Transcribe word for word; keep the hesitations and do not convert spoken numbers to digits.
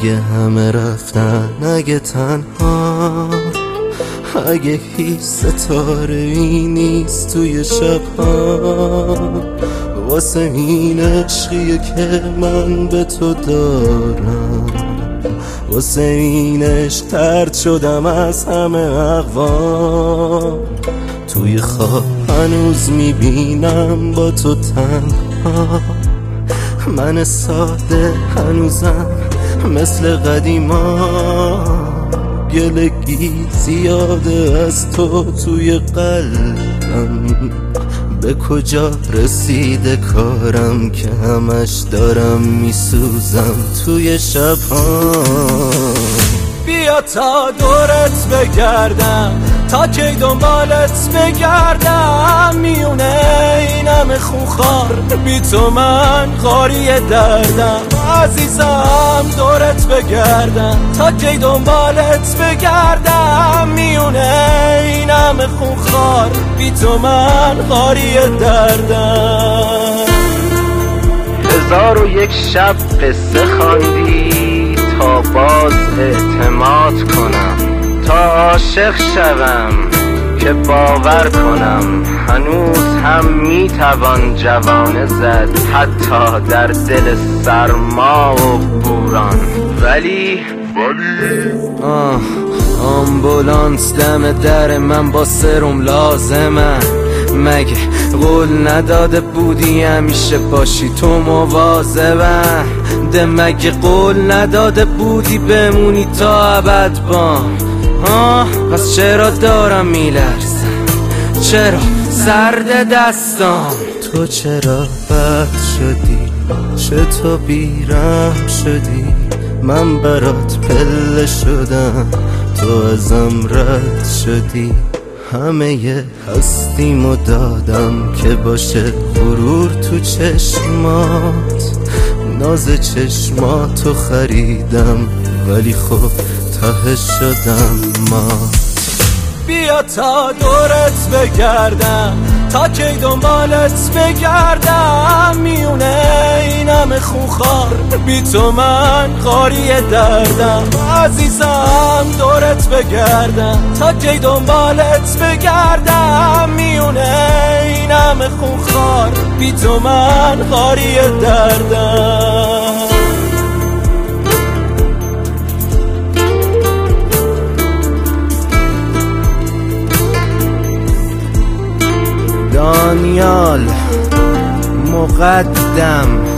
اگه همه رفتن، اگه تنها، اگه هیچ ستاره ای نیست توی شبها، واسه این عشقیه که من به تو دارم، واسه این عشق طرد شدم از همه اقوام. توی خواب هنوز میبینم با تو تنها، من ساده هنوزم مثل قدیما، گلگی زیاده از تو توی قلبم. به کجا رسیده کارم که همش دارم میسوزم توی شبها. بیا تا دورت بگردم، تا کی دنبالت بگردم، میونه این همه خونخوار بی تو من خاری دردم. عزیزم دورت بگردم، تا کی دنبالت بگردم، میونه این همه خونخوار بی تو من خاری دردم. هزار و یک شب قصه خواندی تا باز اعتماد کنم، تا عاشق شوم که باور کنم هنوز هم میتوان جوانه زد، حتی در دل سرما و بوران. ولی ولی آه آمبولانس دم در من با سرم لازمه، مگه قول نداده بودی همیشه باشی تو مواظبه؟ ده مگه قول نداده بودی بمونی تا ابد با؟ آه پس چرا دارم میلرزم، چرا سرد دستام؟ تو چرا بد شدی، چطور بیرحم شدی، من برات پله شدم تو ازم رد شدی. همه ی هستیمو دادم که باشه غرور تو چشمات، ناز چشماتو خریدم ولی خب ته شدم مات. بیا تا دورت بگردم، تا کی دنبالت بگردم، میونه این همه خونخوار بی تو من خاری دردم. عزیزم دورت بگردم، تا کی دنبالت بگردم، میونه این همه خونخوار بی تو من خاری دردم. دانیال مقدم